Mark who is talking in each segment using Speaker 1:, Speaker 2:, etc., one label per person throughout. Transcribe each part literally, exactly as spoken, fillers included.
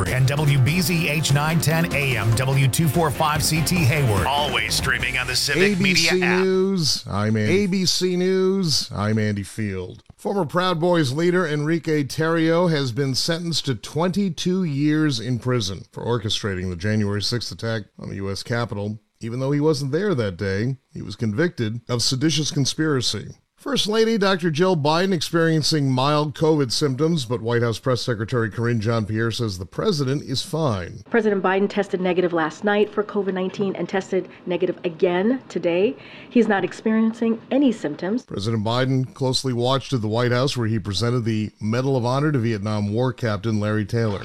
Speaker 1: Hayward, and W B Z H nine ten A M, W two forty-five C T Hayward. Always streaming on the Civic
Speaker 2: A B C
Speaker 1: Media app.
Speaker 2: News, I'm Andy. A B C News, I'm Andy Field. Former Proud Boys leader Enrique Tarrio has been sentenced to twenty-two years in prison for orchestrating the January sixth attack on the U S Capitol. Even though he wasn't there that day, he was convicted of seditious conspiracy. First Lady Doctor Jill Biden experiencing mild COVID symptoms, but White House Press Secretary Karine Jean-Pierre says the president is fine.
Speaker 3: President Biden tested negative last night for COVID nineteen and tested negative again today. He's not experiencing any symptoms.
Speaker 2: President Biden closely watched at the White House, where he presented the Medal of Honor to Vietnam War Captain Larry Taylor.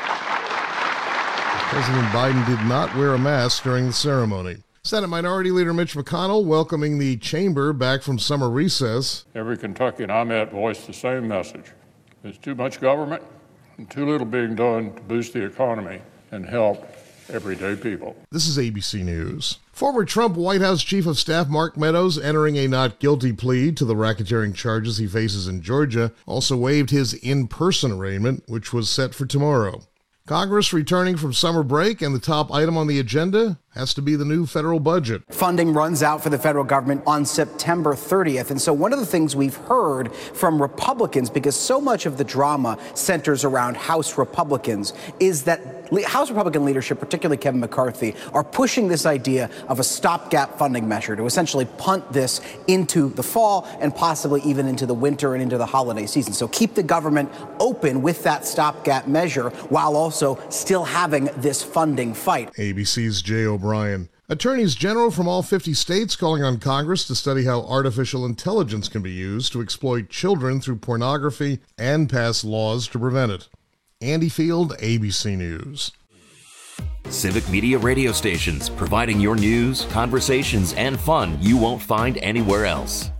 Speaker 2: President Biden did not wear a mask during the ceremony. Senate Minority Leader Mitch McConnell welcoming the chamber back from summer recess.
Speaker 4: Every Kentuckian I met voiced the same message. There's too much government and too little being done to boost the economy and help everyday people.
Speaker 2: This is A B C News. Former Trump White House Chief of Staff Mark Meadows, entering a not guilty plea to the racketeering charges he faces in Georgia, also waived his in-person arraignment, which was set for tomorrow. Congress returning from summer break, and the top item on the agenda has to be the new federal budget.
Speaker 5: Funding runs out for the federal government on September thirtieth. And so one of the things we've heard from Republicans, because so much of the drama centers around House Republicans, is that House Republican leadership, particularly Kevin McCarthy, are pushing this idea of a stopgap funding measure to essentially punt this into the fall and possibly even into the winter and into the holiday season. So keep the government open with that stopgap measure while also still having this funding fight.
Speaker 2: A B C's Jay O'Brien. Attorneys general from all fifty states calling on Congress to study how artificial intelligence can be used to exploit children through pornography and pass laws to prevent it. Andy Field, A B C News.
Speaker 6: Civic Media radio stations, providing your news, conversations, and fun you won't find anywhere else.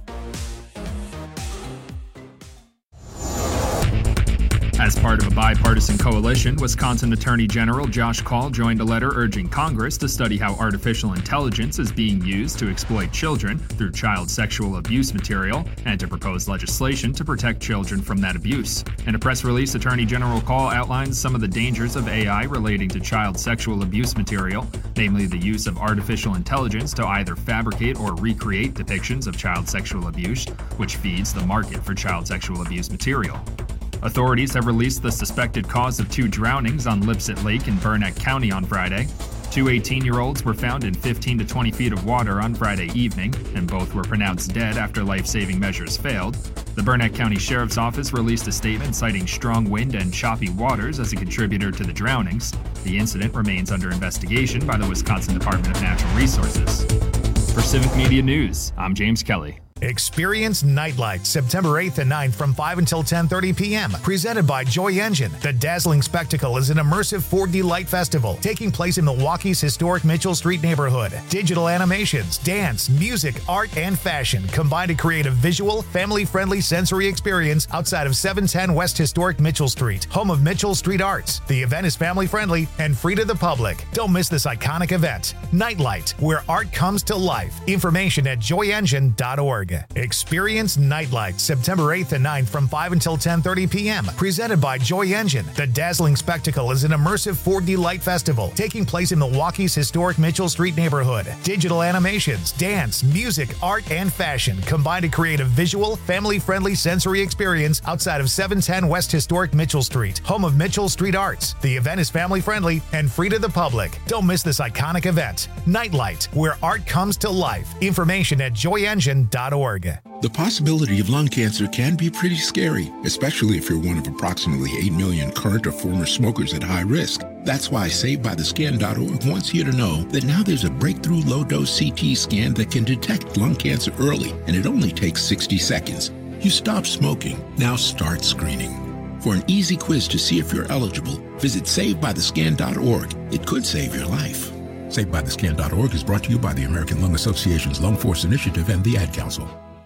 Speaker 7: As part of a bipartisan coalition, Wisconsin Attorney General Josh Kaul joined a letter urging Congress to study how artificial intelligence is being used to exploit children through child sexual abuse material and to propose legislation to protect children from that abuse. In a press release, Attorney General Kaul outlines some of the dangers of A I relating to child sexual abuse material, namely the use of artificial intelligence to either fabricate or recreate depictions of child sexual abuse, which feeds the market for child sexual abuse material. Authorities have released the suspected cause of two drownings on Lipsett Lake in Burnett County on Friday. Two eighteen-year-olds were found in fifteen to twenty feet of water on Friday evening, and both were pronounced dead after life-saving measures failed. The Burnett County Sheriff's Office released a statement citing strong wind and choppy waters as a contributor to the drownings. The incident remains under investigation by the Wisconsin Department of Natural Resources. For Civic Media News, I'm James Kelly.
Speaker 1: Experience Nightlight September eighth and ninth from five until ten thirty p.m. Presented by Joy Engine. The dazzling spectacle is an immersive four D light festival taking place in Milwaukee's historic Mitchell Street neighborhood. Digital animations, dance, music, art, and fashion combine to create a visual, family-friendly sensory experience outside of seven ten West Historic Mitchell Street, home of Mitchell Street Arts. The event is family-friendly and free to the public. Don't miss this iconic event. Nightlight, where art comes to life. Information at joy engine dot org. Experience Nightlight September eighth and ninth from five until ten thirty p.m. Presented by Joy Engine. The dazzling spectacle is an immersive four D light festival taking place in Milwaukee's historic Mitchell Street neighborhood. Digital animations, dance, music, art, and fashion combine to create a visual, family-friendly sensory experience outside of seven ten West Historic Mitchell Street, home of Mitchell Street Arts. The event is family-friendly and free to the public. Don't miss this iconic event. Nightlight, where art comes to life. Information at joy engine dot org.
Speaker 8: The possibility of lung cancer can be pretty scary, especially if you're one of approximately eight million current or former smokers at high risk. That's why Saved By The Scan dot org wants you to know that now there's a breakthrough low-dose C T scan that can detect lung cancer early, and it only takes sixty seconds. You stop smoking, now start screening. For an easy quiz to see if you're eligible, visit Saved By The Scan dot org. It could save your life. Saved By The Scan dot org is brought to you by the American Lung Association's Lung Force Initiative and the Ad Council.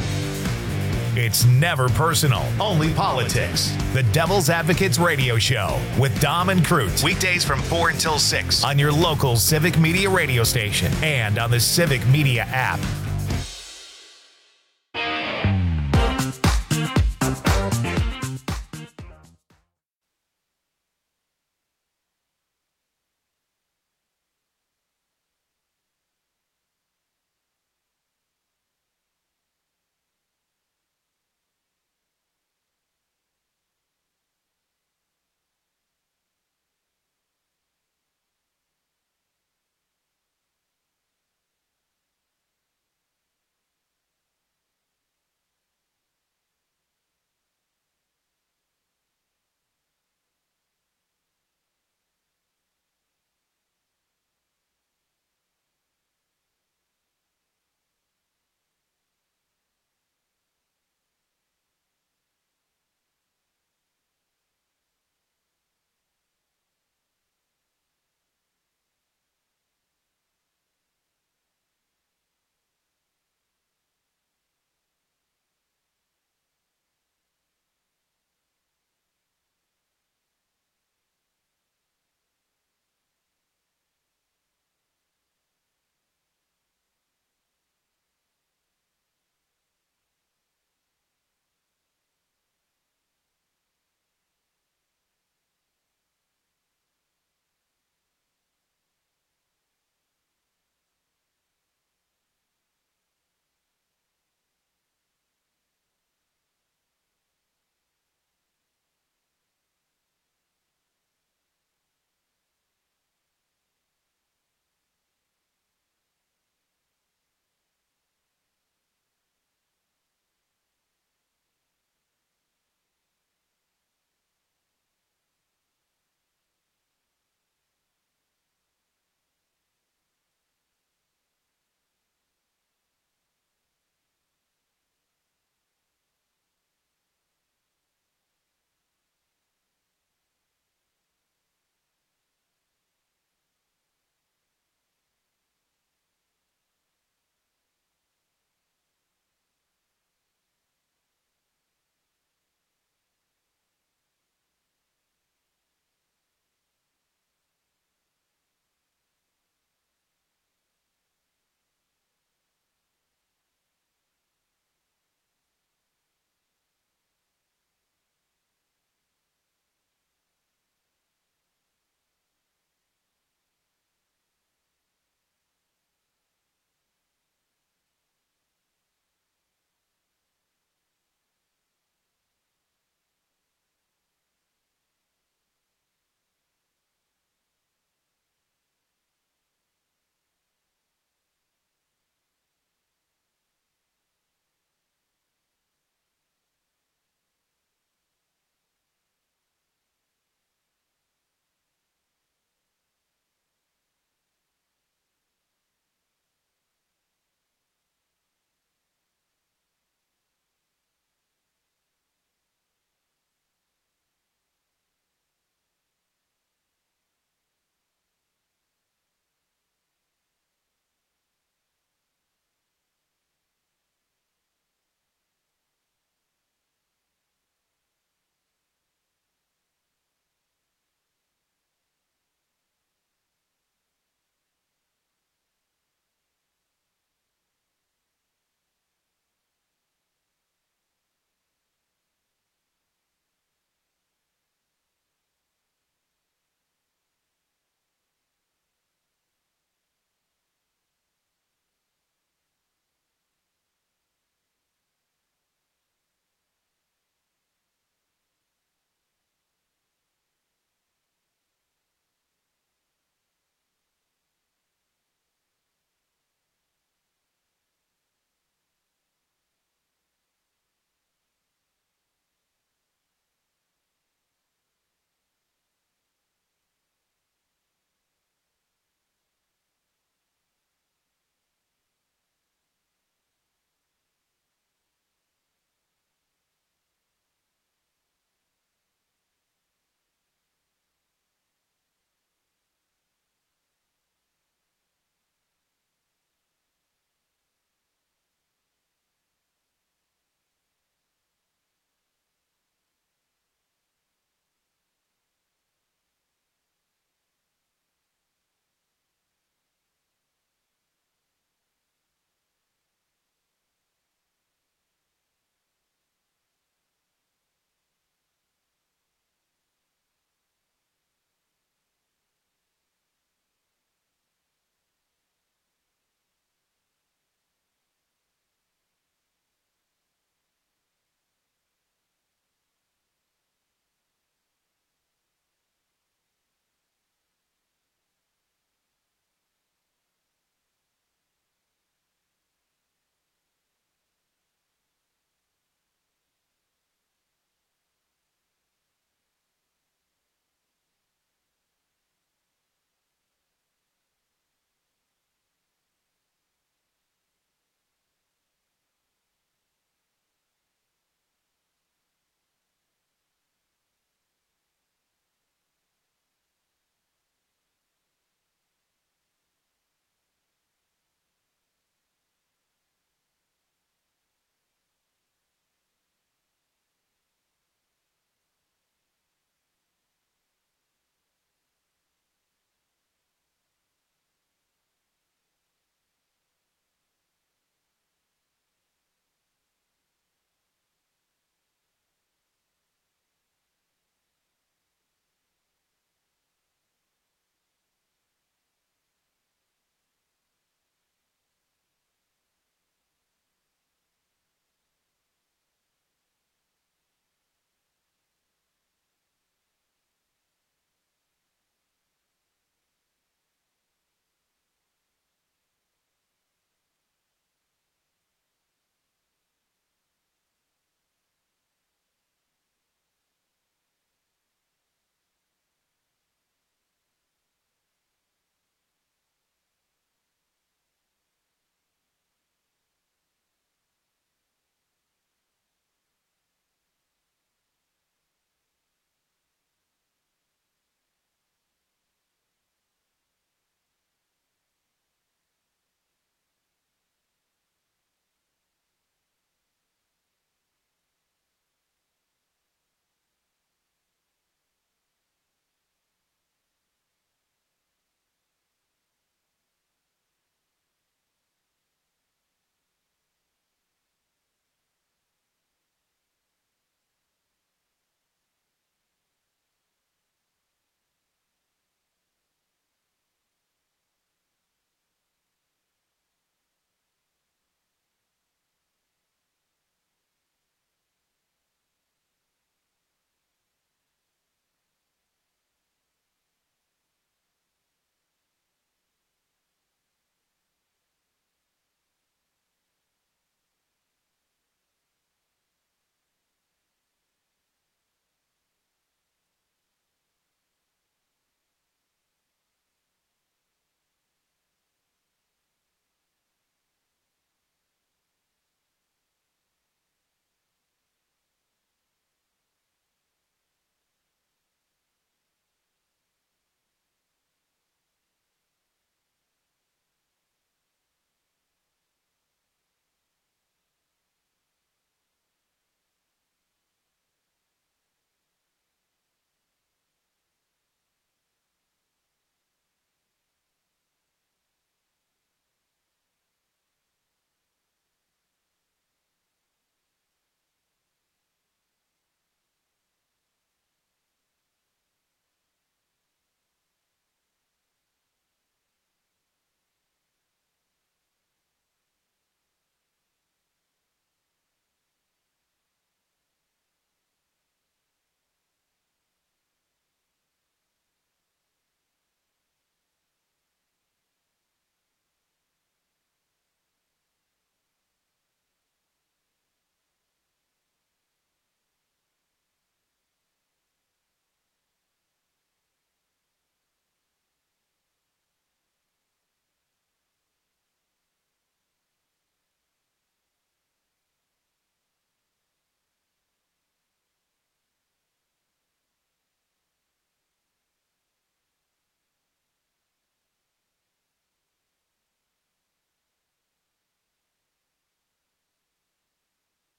Speaker 1: It's never personal, only politics. The Devil's Advocates Radio Show with Dom and Cruz. Weekdays from four until six on your local Civic Media radio station and on the Civic Media app.